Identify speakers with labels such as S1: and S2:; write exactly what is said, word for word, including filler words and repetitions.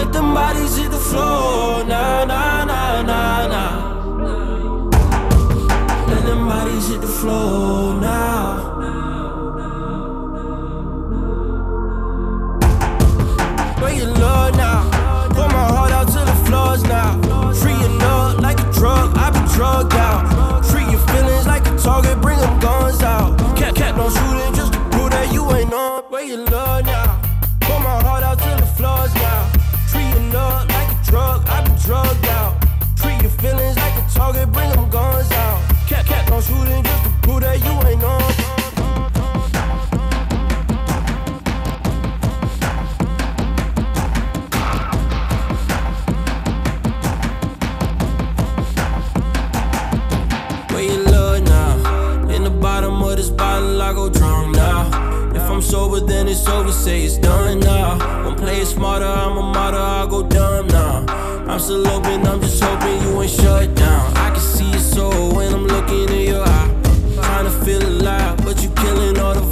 S1: Let them bodies hit the floor, nah, nah, nah, nah, nah. Let them bodies hit the floor now. Where you love now? Pour my heart out to the floors now. Free your love like a drug, I been drugged out. Free your feelings like a target, bring them guns out. Cat, cat, no shooting just to prove that you ain't on. Where you love now? Pour my heart out to the floors now. Free your love like a drug, I been drugged out. Free your feelings like a target, bring them guns out. Cat, cat, no shooting just to prove that you ain't on. Bottom of this bottle, I go drunk now. If I'm sober, then it's over, say it's done now. Don't play it smarter, I'm a martyr, I go dumb now. I'm still open, I'm just hoping you ain't shut down. I can see your soul when I'm looking in your eye. Trying to feel alive, but you killing all the